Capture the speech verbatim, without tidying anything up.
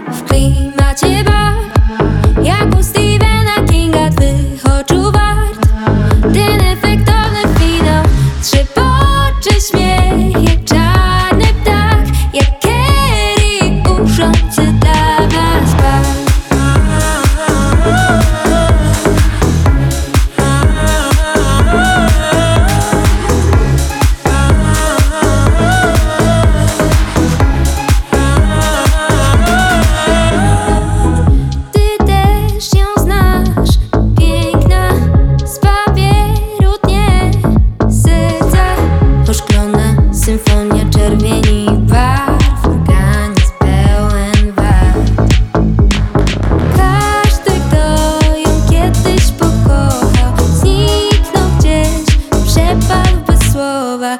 w klimacie bar. Jak u Stephena Kinga twych oczu wart. Ten efektowny finał, trzy oczy, śmiech jak czarny ptak, jak Kerry urządzy dla was bar. Ty też ją znasz, piękna, z papieru dnie serca, oszklona symfonia czerwieni.